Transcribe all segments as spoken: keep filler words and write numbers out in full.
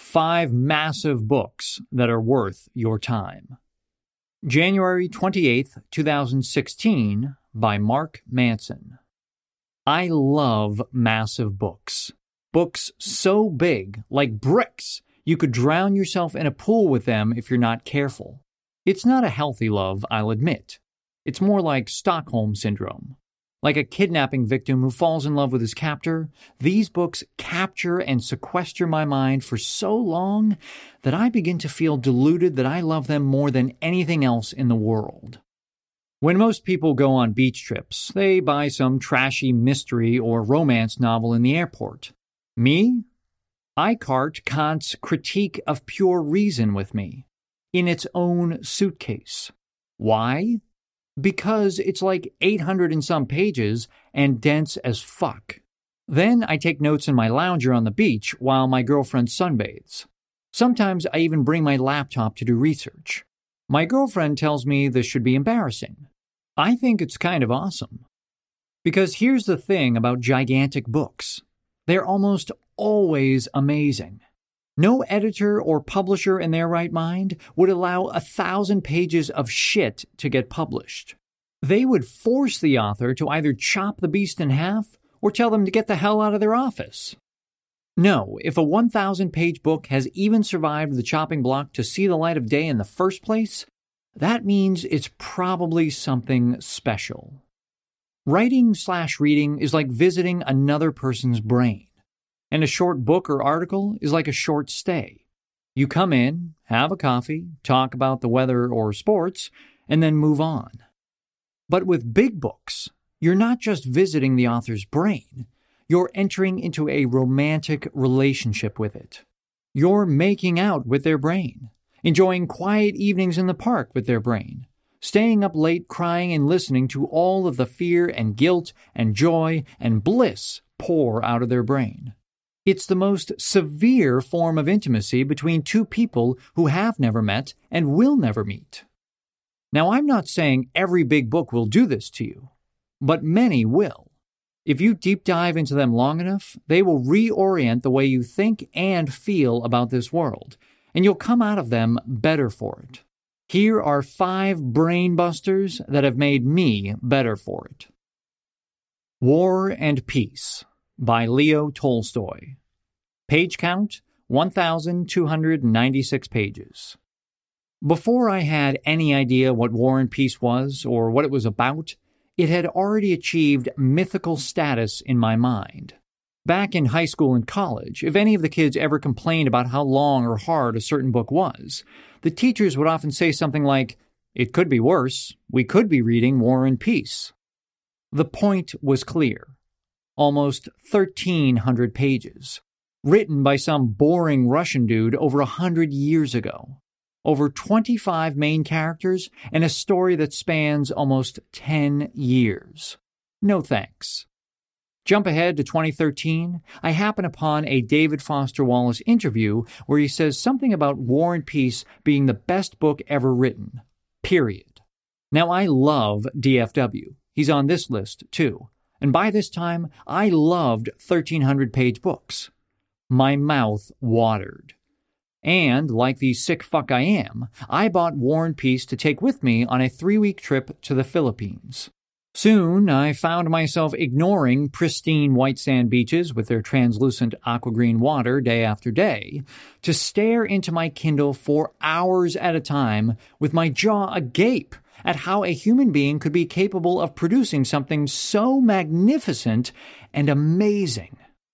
Five massive books that are worth your time. January twenty-eighth, twenty sixteen, by Mark Manson. I love massive books. Books so big, like bricks, you could drown yourself in a pool with them if you're not careful. It's not a healthy love, I'll admit. It's more like Stockholm Syndrome. Like a kidnapping victim who falls in love with his captor, these books capture and sequester my mind for so long that I begin to feel deluded that I love them more than anything else in the world. When most people go on beach trips, they buy some trashy mystery or romance novel in the airport. Me? I cart Kant's Critique of Pure Reason with me, in its own suitcase. Why? Because it's like eight hundred and some pages and dense as fuck. Then I take notes in my lounger on the beach while my girlfriend sunbathes. Sometimes I even bring my laptop to do research. My girlfriend tells me this should be embarrassing. I think it's kind of awesome. Because here's the thing about gigantic books. They're almost always amazing. No editor or publisher in their right mind would allow a thousand pages of shit to get published. They would force the author to either chop the beast in half or tell them to get the hell out of their office. No, if a one thousand page book has even survived the chopping block to see the light of day in the first place, that means it's probably something special. Writing slash reading is like visiting another person's brain. And a short book or article is like a short stay. You come in, have a coffee, talk about the weather or sports, and then move on. But with big books, you're not just visiting the author's brain. You're entering into a romantic relationship with it. You're making out with their brain, enjoying quiet evenings in the park with their brain, staying up late crying and listening to all of the fear and guilt and joy and bliss pour out of their brain. It's the most severe form of intimacy between two people who have never met and will never meet. Now, I'm not saying every big book will do this to you, but many will. If you deep dive into them long enough, they will reorient the way you think and feel about this world, and you'll come out of them better for it. Here are five brain busters that have made me better for it. War and Peace by Leo Tolstoy. Page count, one thousand two hundred ninety-six pages. Before I had any idea what War and Peace was or what it was about, it had already achieved mythical status in my mind. Back in high school and college, if any of the kids ever complained about how long or hard a certain book was, the teachers would often say something like, "It could be worse. We could be reading War and Peace." The point was clear. Almost thirteen hundred pages. Written by some boring Russian dude over a hundred years ago. Over twenty-five main characters and a story that spans almost ten years. No thanks. Jump ahead to twenty thirteen, I happen upon a David Foster Wallace interview where he says something about War and Peace being the best book ever written. Period. Now, I love D F W. He's on this list, too. And by this time, I loved thirteen hundred page books. My mouth watered. And, like the sick fuck I am, I bought War and Peace to take with me on a three-week trip to the Philippines. Soon, I found myself ignoring pristine white sand beaches with their translucent aqua-green water day after day to stare into my Kindle for hours at a time with my jaw agape at how a human being could be capable of producing something so magnificent and amazing.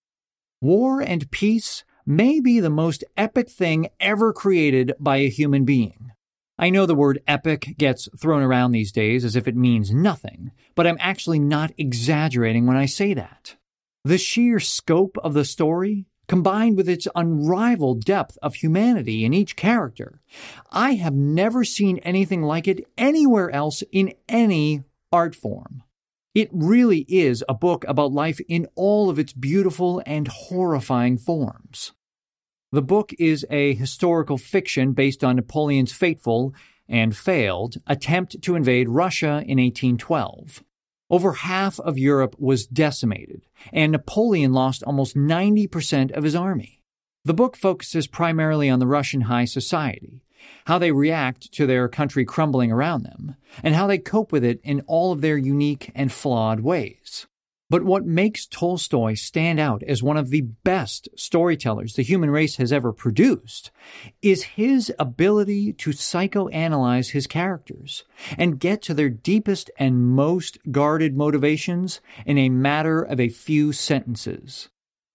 War and Peace may be the most epic thing ever created by a human being. I know the word epic gets thrown around these days as if it means nothing, but I'm actually not exaggerating when I say that. The sheer scope of the story, combined with its unrivaled depth of humanity in each character, I have never seen anything like it anywhere else in any art form. It really is a book about life in all of its beautiful and horrifying forms. The book is a historical fiction based on Napoleon's fateful and failed attempt to invade Russia in eighteen twelve. Over half of Europe was decimated, and Napoleon lost almost ninety percent of his army. The book focuses primarily on the Russian high society, how they react to their country crumbling around them, and how they cope with it in all of their unique and flawed ways. But what makes Tolstoy stand out as one of the best storytellers the human race has ever produced is his ability to psychoanalyze his characters and get to their deepest and most guarded motivations in a matter of a few sentences.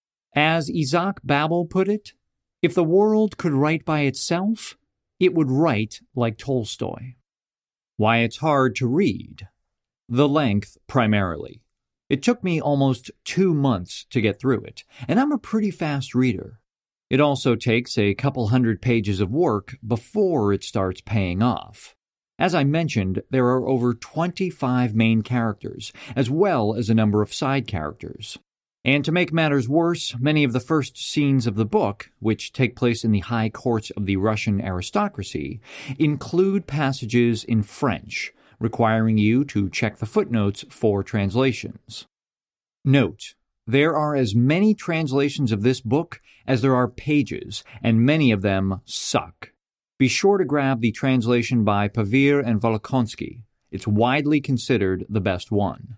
As Isaac Babel put it, if the world could write by itself, it would write like Tolstoy. Why it's hard to read. The length, primarily. It took me almost two months to get through it, and I'm a pretty fast reader. It also takes a couple hundred pages of work before it starts paying off. As I mentioned, there are over twenty-five main characters, as well as a number of side characters. And to make matters worse, many of the first scenes of the book, which take place in the high courts of the Russian aristocracy, include passages in French, requiring you to check the footnotes for translations. Note, there are as many translations of this book as there are pages, and many of them suck. Be sure to grab the translation by Pavir and Volokonsky. It's widely considered the best one.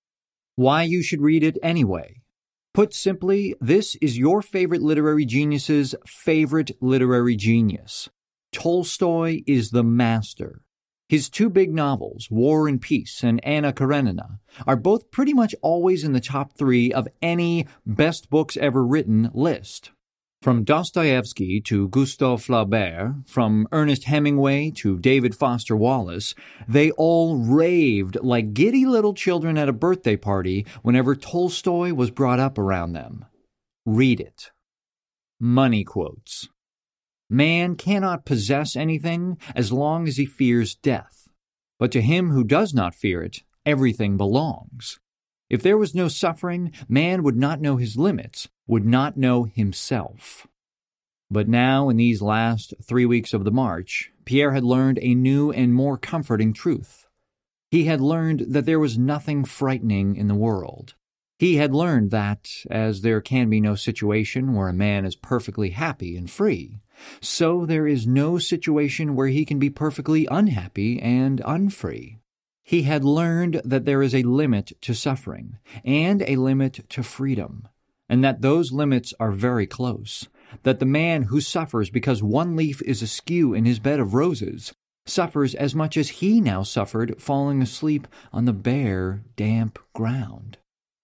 Why you should read it anyway. Put simply, this is your favorite literary genius's favorite literary genius. Tolstoy is the master. His two big novels, War and Peace and Anna Karenina, are both pretty much always in the top three of any best books ever written list. From Dostoevsky to Gustave Flaubert, from Ernest Hemingway to David Foster Wallace, they all raved like giddy little children at a birthday party whenever Tolstoy was brought up around them. Read it. Money quotes. Man cannot possess anything as long as he fears death. But to him who does not fear it, everything belongs. If there was no suffering, man would not know his limits, would not know himself. But now, in these last three weeks of the march, Pierre had learned a new and more comforting truth. He had learned that there was nothing frightening in the world. He had learned that, as there can be no situation where a man is perfectly happy and free, so there is no situation where he can be perfectly unhappy and unfree. He had learned that there is a limit to suffering and a limit to freedom, and that those limits are very close, that the man who suffers because one leaf is askew in his bed of roses suffers as much as he now suffered falling asleep on the bare, damp ground.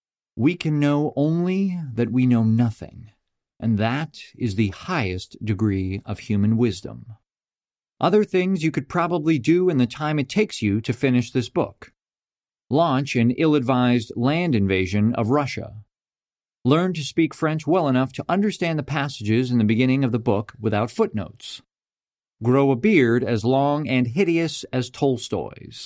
We can know only that we know nothing, and that is the highest degree of human wisdom. Other things you could probably do in the time it takes you to finish this book. Launch an ill-advised land invasion of Russia. Learn to speak French well enough to understand the passages in the beginning of the book without footnotes. Grow a beard as long and hideous as Tolstoy's.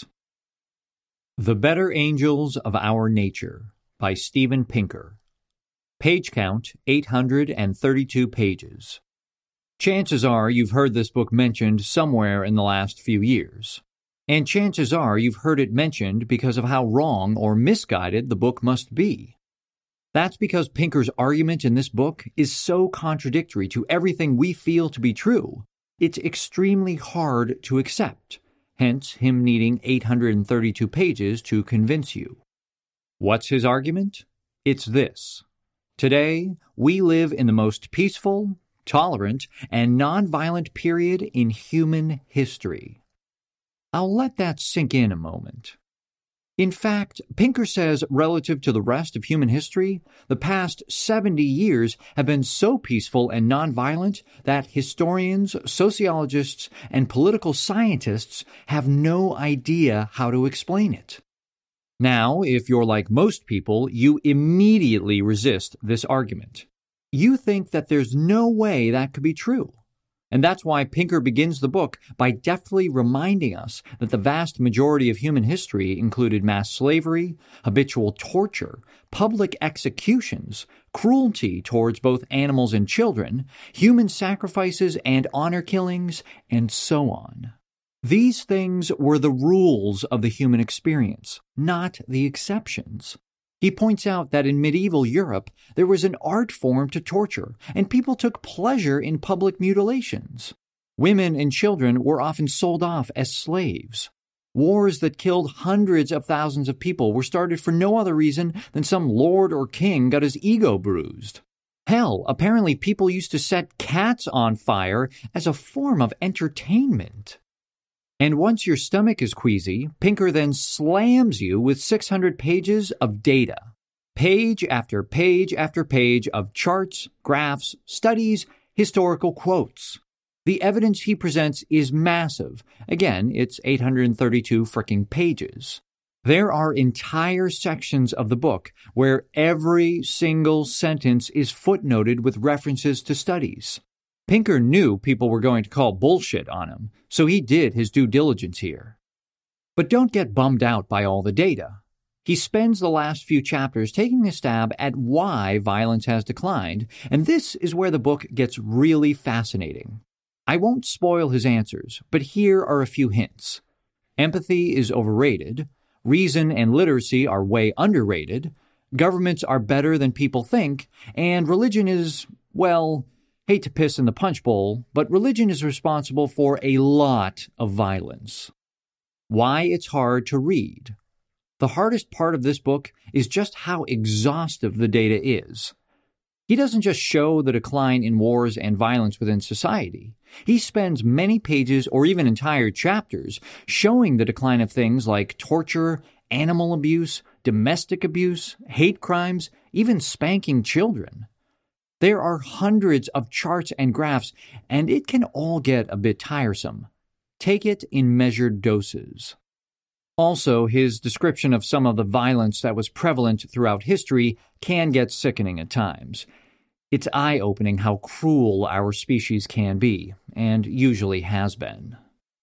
The Better Angels of Our Nature by Steven Pinker. Page count, eight hundred thirty-two pages. Chances are you've heard this book mentioned somewhere in the last few years. And chances are you've heard it mentioned because of how wrong or misguided the book must be. That's because Pinker's argument in this book is so contradictory to everything we feel to be true, it's extremely hard to accept, hence him needing eight hundred thirty-two pages to convince you. What's his argument? It's this. Today, we live in the most peaceful, tolerant, and nonviolent period in human history. I'll let that sink in a moment. In fact, Pinker says relative to the rest of human history, the past seventy years have been so peaceful and nonviolent that historians, sociologists, and political scientists have no idea how to explain it. Now, if you're like most people, you immediately resist this argument. You think that there's no way that could be true. And that's why Pinker begins the book by deftly reminding us that the vast majority of human history included mass slavery, habitual torture, public executions, cruelty towards both animals and children, human sacrifices and honor killings, and so on. These things were the rules of the human experience, not the exceptions. He points out that in medieval Europe, there was an art form to torture, and people took pleasure in public mutilations. Women and children were often sold off as slaves. Wars that killed hundreds of thousands of people were started for no other reason than some lord or king got his ego bruised. Hell, apparently people used to set cats on fire as a form of entertainment. And once your stomach is queasy, Pinker then slams you with six hundred pages of data. Page after page after page of charts, graphs, studies, historical quotes. The evidence he presents is massive. Again, it's eight hundred thirty-two fricking pages. There are entire sections of the book where every single sentence is footnoted with references to studies. Pinker knew people were going to call bullshit on him, so he did his due diligence here. But don't get bummed out by all the data. He spends the last few chapters taking a stab at why violence has declined, and this is where the book gets really fascinating. I won't spoil his answers, but here are a few hints. Empathy is overrated. Reason and literacy are way underrated. Governments are better than people think. And religion is, well, hate to piss in the punch bowl, but religion is responsible for a lot of violence. Why it's hard to read. The hardest part of this book is just how exhaustive the data is. He doesn't just show the decline in wars and violence within society. He spends many pages or even entire chapters showing the decline of things like torture, animal abuse, domestic abuse, hate crimes, even spanking children. There are hundreds of charts and graphs, and it can all get a bit tiresome. Take it in measured doses. Also, his description of some of the violence that was prevalent throughout history can get sickening at times. It's eye-opening how cruel our species can be, and usually has been.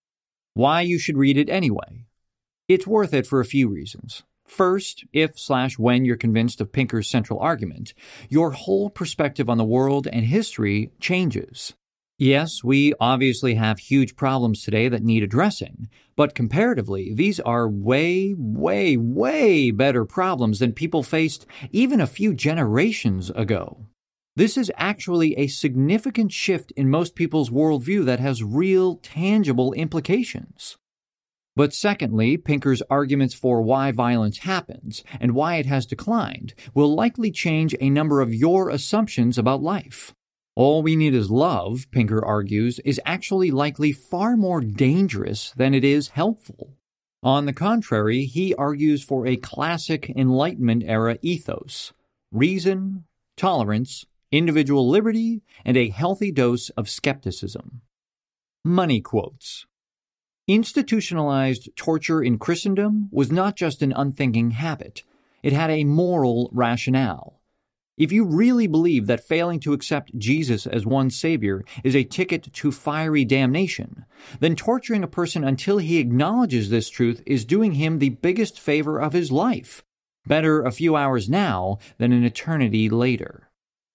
Why you should read it anyway. It's worth it for a few reasons. First, if slash when you're convinced of Pinker's central argument, your whole perspective on the world and history changes. Yes, we obviously have huge problems today that need addressing, but comparatively, these are way, way, way better problems than people faced even a few generations ago. This is actually a significant shift in most people's worldview that has real, tangible implications. But secondly, Pinker's arguments for why violence happens and why it has declined will likely change a number of your assumptions about life. All we need is love, Pinker argues, is actually likely far more dangerous than it is helpful. On the contrary, he argues for a classic Enlightenment-era ethos: reason, tolerance, individual liberty, and a healthy dose of skepticism. Money quotes. Institutionalized torture in Christendom was not just an unthinking habit. It had a moral rationale. If you really believe that failing to accept Jesus as one's savior is a ticket to fiery damnation, then torturing a person until he acknowledges this truth is doing him the biggest favor of his life. Better a few hours now than an eternity later.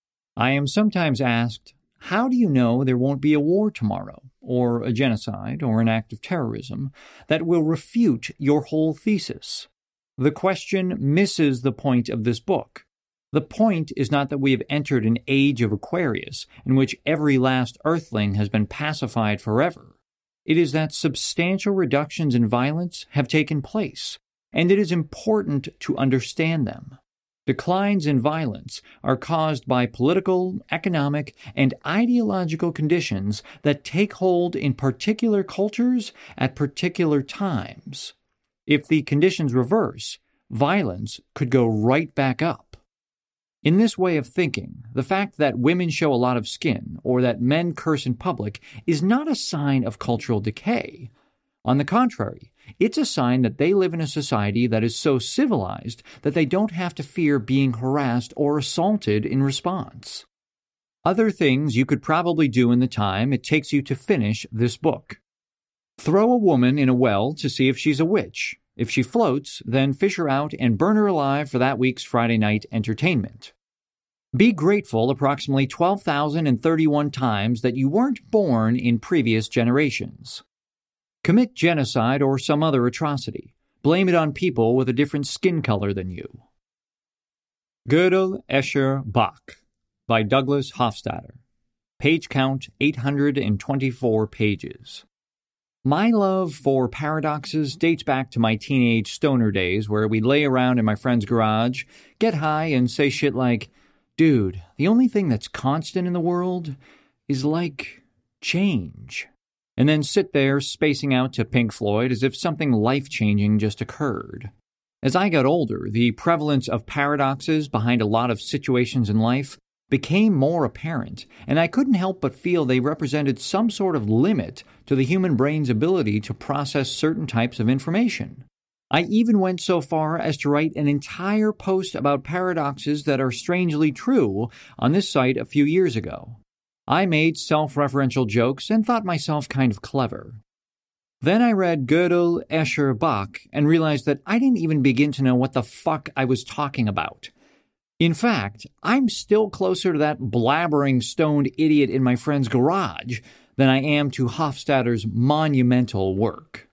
I am sometimes asked, how do you know there won't be a war tomorrow, or a genocide, or an act of terrorism, that will refute your whole thesis? The question misses the point of this book. The point is not that we have entered an age of Aquarius in which every last earthling has been pacified forever. It is that substantial reductions in violence have taken place, and it is important to understand them. Declines in violence are caused by political, economic, and ideological conditions that take hold in particular cultures at particular times. If the conditions reverse, violence could go right back up. In this way of thinking, the fact that women show a lot of skin or that men curse in public is not a sign of cultural decay. On the contrary, it's a sign that they live in a society that is so civilized that they don't have to fear being harassed or assaulted in response. Other things you could probably do in the time it takes you to finish this book. Throw a woman in a well to see if she's a witch. If she floats, then fish her out and burn her alive for that week's Friday night entertainment. Be grateful approximately twelve thousand thirty-one times that you weren't born in previous generations. Commit genocide or some other atrocity. Blame it on people with a different skin color than you. Gödel, Escher, Bach by Douglas Hofstadter. Page count eight hundred twenty-four pages. My love for paradoxes dates back to my teenage stoner days where we'd lay around in my friend's garage, get high, and say shit like, dude, the only thing that's constant in the world is like change. And then sit there spacing out to Pink Floyd as if something life-changing just occurred. As I got older, the prevalence of paradoxes behind a lot of situations in life became more apparent, and I couldn't help but feel they represented some sort of limit to the human brain's ability to process certain types of information. I even went so far as to write an entire post about paradoxes that are strangely true on this site a few years ago. I made self-referential jokes and thought myself kind of clever. Then I read Gödel, Escher, Bach, and realized that I didn't even begin to know what the fuck I was talking about. In fact, I'm still closer to that blabbering stoned idiot in my friend's garage than I am to Hofstadter's monumental work.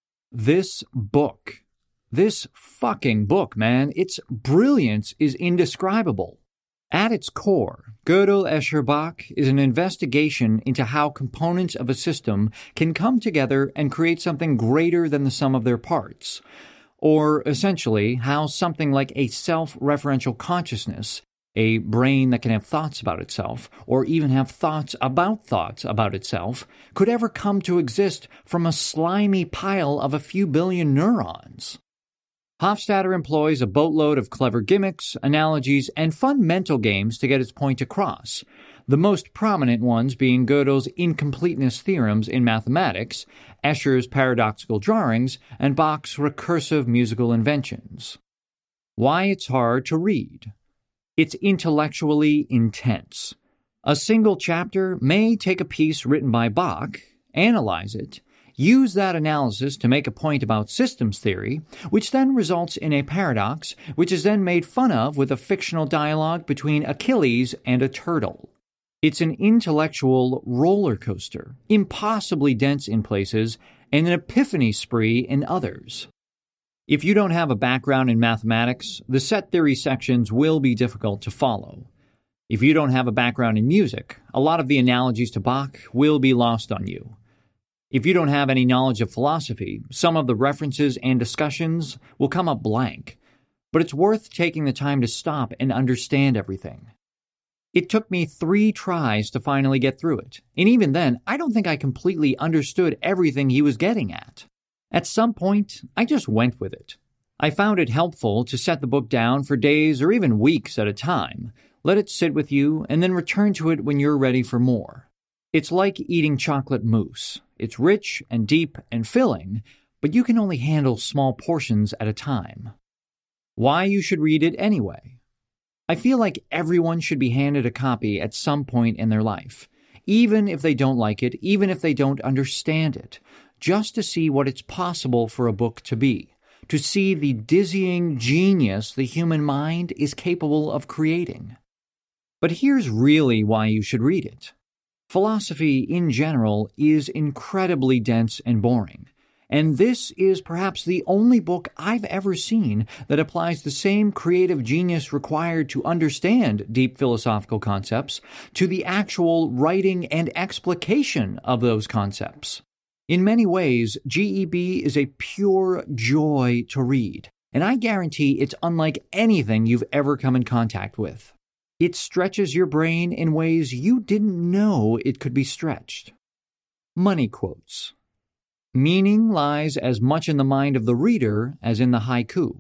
This book, this fucking book, man, its brilliance is indescribable. At its core, Gödel, Escher, Bach is an investigation into how components of a system can come together and create something greater than the sum of their parts, or essentially how something like a self-referential consciousness, a brain that can have thoughts about itself, or even have thoughts about thoughts about itself, could ever come to exist from a slimy pile of a few billion neurons. Hofstadter employs a boatload of clever gimmicks, analogies, and fun mental games to get its point across, the most prominent ones being Gödel's incompleteness theorems in mathematics, Escher's paradoxical drawings, and Bach's recursive musical inventions. Why it's hard to read. It's intellectually intense. A single chapter may take a piece written by Bach, analyze it, use that analysis to make a point about systems theory, which then results in a paradox, which is then made fun of with a fictional dialogue between Achilles and a turtle. It's an intellectual roller coaster, impossibly dense in places, and an epiphany spree in others. If you don't have a background in mathematics, the set theory sections will be difficult to follow. If you don't have a background in music, a lot of the analogies to Bach will be lost on you. If you don't have any knowledge of philosophy, some of the references and discussions will come up blank, but it's worth taking the time to stop and understand everything. It took me three tries to finally get through it, and even then, I don't think I completely understood everything he was getting at. At some point, I just went with it. I found it helpful to set the book down for days or even weeks at a time, let it sit with you, and then return to it when you're ready for more. It's like eating chocolate mousse. It's rich and deep and filling, but you can only handle small portions at a time. Why you should read it anyway. I feel like everyone should be handed a copy at some point in their life, even if they don't like it, even if they don't understand it, just to see what it's possible for a book to be, to see the dizzying genius the human mind is capable of creating. But here's really why you should read it. Philosophy, in general, is incredibly dense and boring, and this is perhaps the only book I've ever seen that applies the same creative genius required to understand deep philosophical concepts to the actual writing and explication of those concepts. In many ways, G E B is a pure joy to read, and I guarantee it's unlike anything you've ever come in contact with. It stretches your brain in ways you didn't know it could be stretched. Money quotes. Meaning lies as much in the mind of the reader as in the haiku.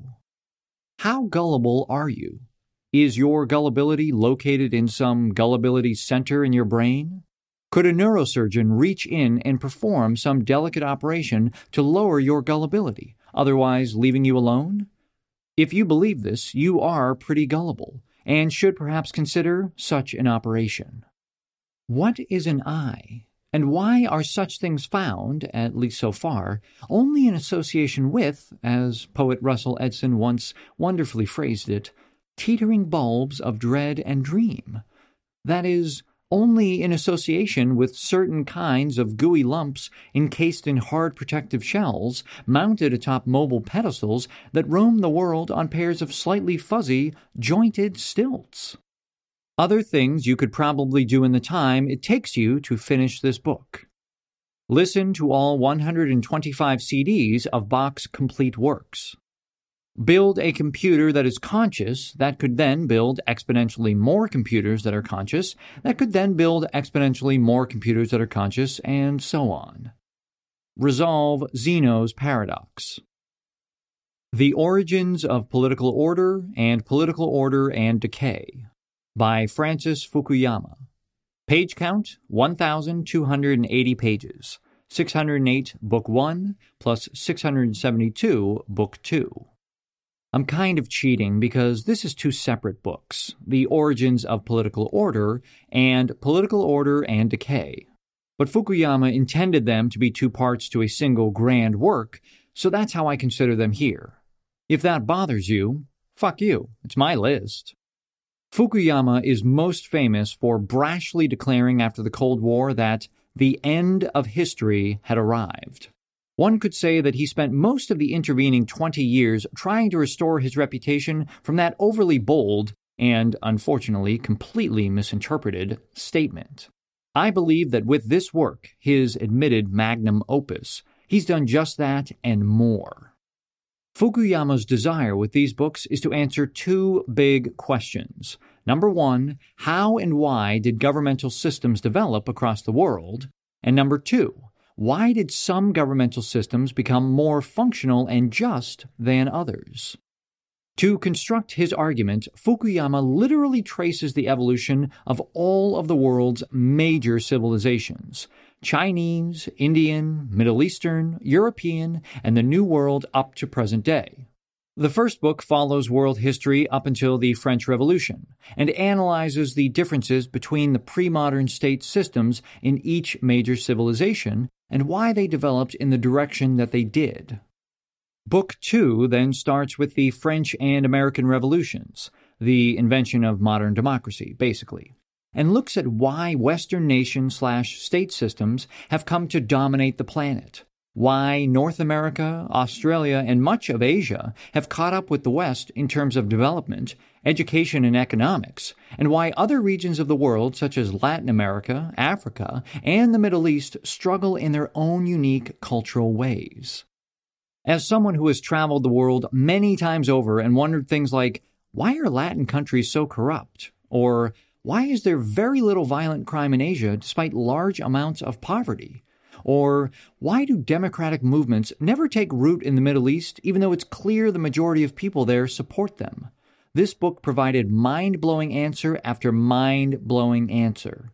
How gullible are you? Is your gullibility located in some gullibility center in your brain? Could a neurosurgeon reach in and perform some delicate operation to lower your gullibility, otherwise leaving you alone? If you believe this, you are pretty gullible, and should perhaps consider such an operation. What is an I, and why are such things found, at least so far, only in association with, as poet Russell Edson once wonderfully phrased it, teetering bulbs of dread and dream? That is, only in association with certain kinds of gooey lumps encased in hard protective shells mounted atop mobile pedestals that roam the world on pairs of slightly fuzzy, jointed stilts. Other things you could probably do in the time it takes you to finish this book. Listen to all one hundred twenty-five C Ds of Bach's complete works. Build a computer that is conscious that could then build exponentially more computers that are conscious that could then build exponentially more computers that are conscious, and so on. Resolve Zeno's paradox. The Origins of Political Order and Political Order and Decay by Francis Fukuyama. Page count, one thousand two hundred eighty pages, six hundred eight Book one, plus six hundred seventy-two Book two. I'm kind of cheating because this is two separate books, The Origins of Political Order and Political Order and Decay. But Fukuyama intended them to be two parts to a single grand work, so that's how I consider them here. If that bothers you, fuck you, it's my list. Fukuyama is most famous for brashly declaring after the Cold War that the end of history had arrived. One could say that he spent most of the intervening twenty years trying to restore his reputation from that overly bold and, unfortunately, completely misinterpreted statement. I believe that with this work, his admitted magnum opus, he's done just that and more. Fukuyama's desire with these books is to answer two big questions. Number one, how and why did governmental systems develop across the world? And number two, why did some governmental systems become more functional and just than others? To construct his argument, Fukuyama literally traces the evolution of all of the world's major civilizations: Chinese, Indian, Middle Eastern, European, and the New World up to present day. The first book follows world history up until the French Revolution and analyzes the differences between the pre-modern state systems in each major civilization and why they developed in the direction that they did. Book two then starts with the French and American Revolutions, the invention of modern democracy, basically, and looks at why Western nation-slash-state systems have come to dominate the planet, why North America, Australia, and much of Asia have caught up with the West in terms of development, education, and economics, and why other regions of the world, such as Latin America, Africa, and the Middle East, struggle in their own unique cultural ways. As someone who has traveled the world many times over and wondered things like, why are Latin countries so corrupt? Or, why is there very little violent crime in Asia despite large amounts of poverty? Or, why do democratic movements never take root in the Middle East even though it's clear the majority of people there support them? This book provided mind-blowing answer after mind-blowing answer.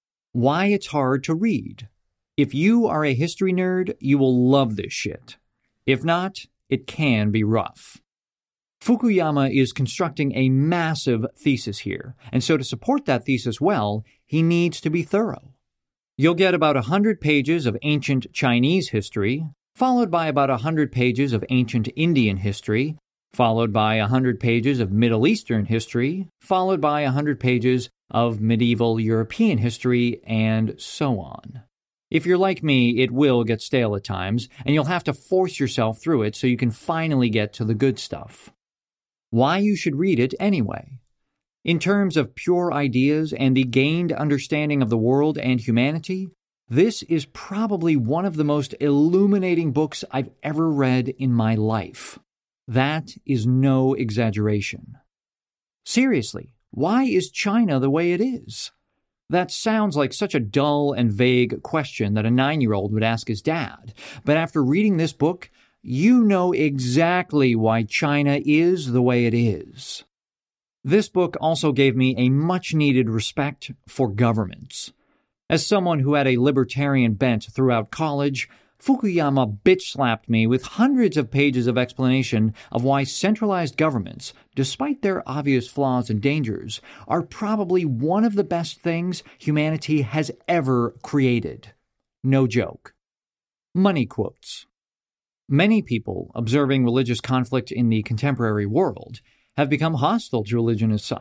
Why it's hard to read. If you are a history nerd, you will love this shit. If not, it can be rough. Fukuyama is constructing a massive thesis here, and so to support that thesis well, he needs to be thorough. You'll get about one hundred pages of ancient Chinese history, followed by about one hundred pages of ancient Indian history, followed by one hundred pages of Middle Eastern history, followed by one hundred pages of medieval European history, and so on. If you're like me, it will get stale at times, and you'll have to force yourself through it so you can finally get to the good stuff. Why you should read it anyway. In terms of pure ideas and the gained understanding of the world and humanity, this is probably one of the most illuminating books I've ever read in my life. That is no exaggeration. Seriously, why is China the way it is? That sounds like such a dull and vague question that a nine-year-old would ask his dad, but after reading this book, you know exactly why China is the way it is. This book also gave me a much-needed respect for governments. As someone who had a libertarian bent throughout college, Fukuyama bitch-slapped me with hundreds of pages of explanation of why centralized governments, despite their obvious flaws and dangers, are probably one of the best things humanity has ever created. No joke. Money quotes. Many people observing religious conflict in the contemporary world have become hostile to religion as such,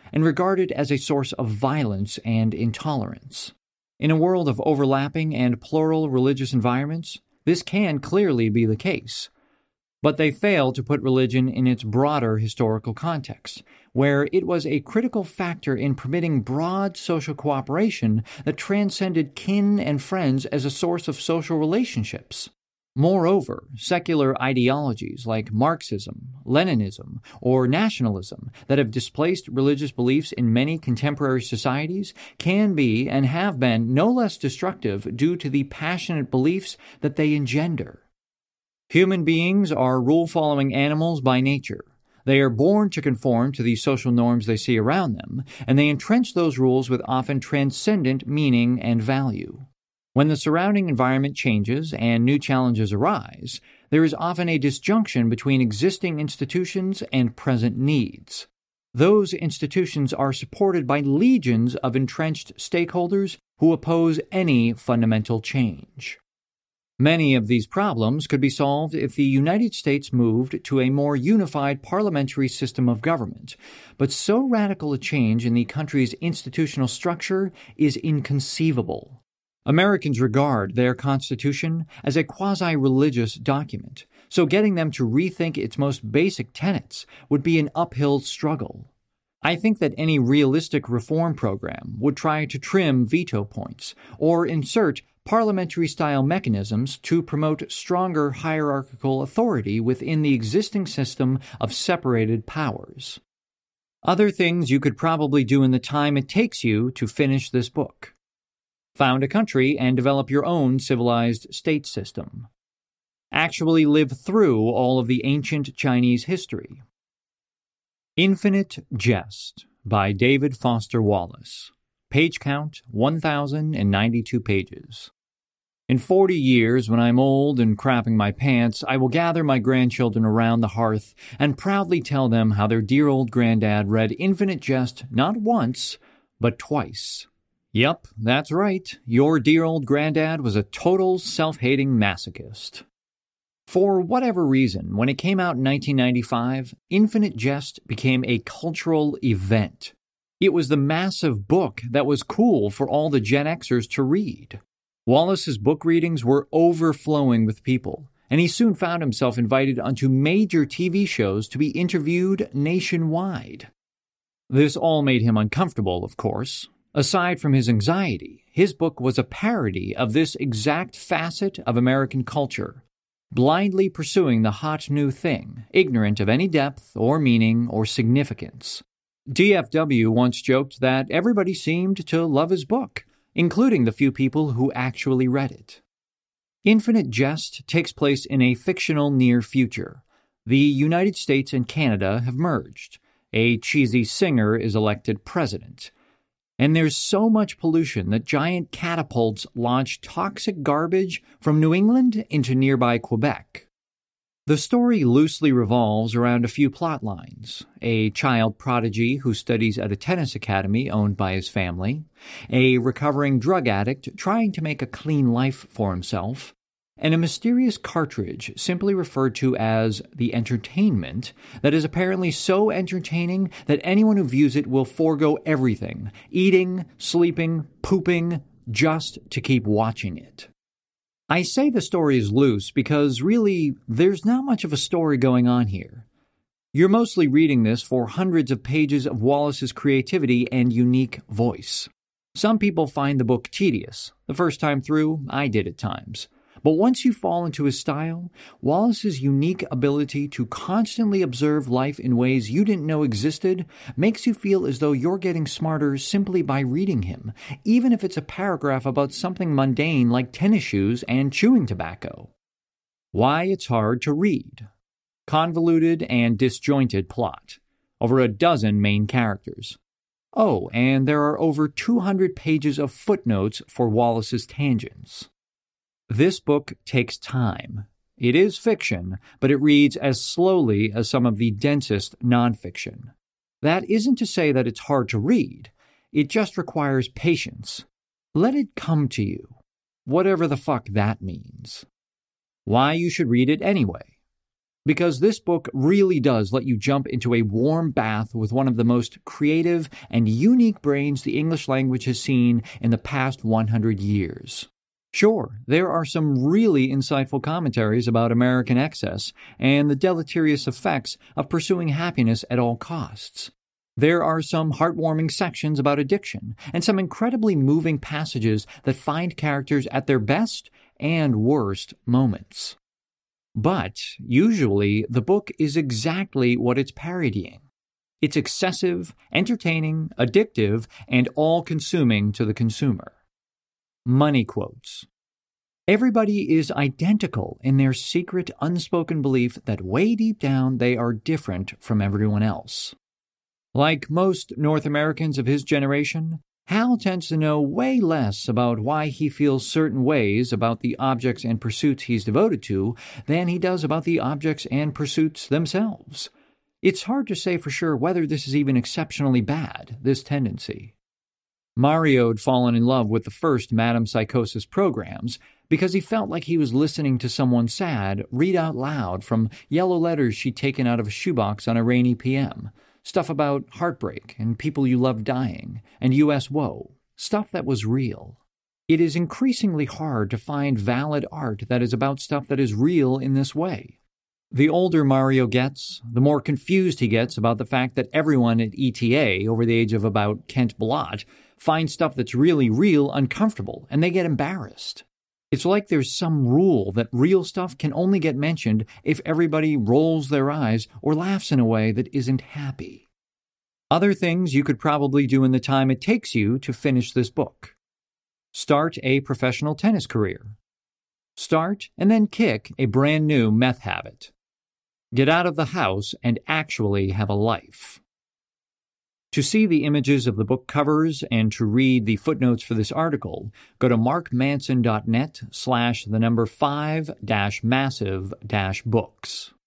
and regarded as a source of violence and intolerance. In a world of overlapping and plural religious environments, this can clearly be the case. But they fail to put religion in its broader historical context, where it was a critical factor in permitting broad social cooperation that transcended kin and friends as a source of social relationships. Moreover, secular ideologies like Marxism, Leninism, or nationalism that have displaced religious beliefs in many contemporary societies can be and have been no less destructive due to the passionate beliefs that they engender. Human beings are rule-following animals by nature. They are born to conform to the social norms they see around them, and they entrench those rules with often transcendent meaning and value. When the surrounding environment changes and new challenges arise, there is often a disjunction between existing institutions and present needs. Those institutions are supported by legions of entrenched stakeholders who oppose any fundamental change. Many of these problems could be solved if the United States moved to a more unified parliamentary system of government, but so radical a change in the country's institutional structure is inconceivable. Americans regard their Constitution as a quasi-religious document, so getting them to rethink its most basic tenets would be an uphill struggle. I think that any realistic reform program would try to trim veto points or insert parliamentary-style mechanisms to promote stronger hierarchical authority within the existing system of separated powers. Other things you could probably do in the time it takes you to finish this book. Found a country and develop your own civilized state system. Actually live through all of the ancient Chinese history. Infinite Jest by David Foster Wallace. Page count, one thousand ninety-two pages. In forty years, when I'm old and crapping my pants, I will gather my grandchildren around the hearth and proudly tell them how their dear old granddad read Infinite Jest not once, but twice. Yep, that's right. Your dear old granddad was a total self-hating masochist. For whatever reason, when it came out in nineteen ninety-five, Infinite Jest became a cultural event. It was the massive book that was cool for all the Gen Xers to read. Wallace's book readings were overflowing with people, and he soon found himself invited onto major T V shows to be interviewed nationwide. This all made him uncomfortable, of course. Aside from his anxiety, his book was a parody of this exact facet of American culture, blindly pursuing the hot new thing, ignorant of any depth or meaning or significance. D F W once joked that everybody seemed to love his book, including the few people who actually read it. Infinite Jest takes place in a fictional near future. The United States and Canada have merged. A cheesy singer is elected president. And there's so much pollution that giant catapults launch toxic garbage from New England into nearby Quebec. The story loosely revolves around a few plot lines: a child prodigy who studies at a tennis academy owned by his family, a recovering drug addict trying to make a clean life for himself, and a mysterious cartridge simply referred to as the entertainment that is apparently so entertaining that anyone who views it will forego everything, eating, sleeping, pooping, just to keep watching it. I say the story is loose because, really, there's not much of a story going on here. You're mostly reading this for hundreds of pages of Wallace's creativity and unique voice. Some people find the book tedious. The first time through, I did at times. But once you fall into his style, Wallace's unique ability to constantly observe life in ways you didn't know existed makes you feel as though you're getting smarter simply by reading him, even if it's a paragraph about something mundane like tennis shoes and chewing tobacco. Why it's hard to read. Convoluted and disjointed plot. Over a dozen main characters. Oh, and there are over two hundred pages of footnotes for Wallace's tangents. This book takes time. It is fiction, but it reads as slowly as some of the densest nonfiction. That isn't to say that it's hard to read. It just requires patience. Let it come to you, whatever the fuck that means. Why you should read it anyway. because this book really does let you jump into a warm bath with one of the most creative and unique brains the English language has seen in the past one hundred years. Sure, there are some really insightful commentaries about American excess and the deleterious effects of pursuing happiness at all costs. There are some heartwarming sections about addiction and some incredibly moving passages that find characters at their best and worst moments. But usually, the book is exactly what it's parodying. It's excessive, entertaining, addictive, and all-consuming to the consumer. Money quotes. Everybody is identical in their secret, unspoken belief that way deep down they are different from everyone else. Like most North Americans of his generation, Hal tends to know way less about why he feels certain ways about the objects and pursuits he's devoted to than he does about the objects and pursuits themselves. It's hard to say for sure whether this is even exceptionally bad, this tendency. Mario'd fallen in love with the first Madame Psychosis programs because he felt like he was listening to someone sad read out loud from yellow letters she'd taken out of a shoebox on a rainy P M, stuff about heartbreak and people you love dying and U S woe, stuff that was real. It is increasingly hard to find valid art that is about stuff that is real in this way. The older Mario gets, the more confused he gets about the fact that everyone at E T A over the age of about Kent Blott finds stuff that's really real uncomfortable, and they get embarrassed. It's like there's some rule that real stuff can only get mentioned if everybody rolls their eyes or laughs in a way that isn't happy. Other things you could probably do in the time it takes you to finish this book. Start a professional tennis career. Start and then kick a brand new meth habit. Get out of the house and actually have a life. To see the images of the book covers and to read the footnotes for this article, go to markmanson.net slash the number five dash massive dash books.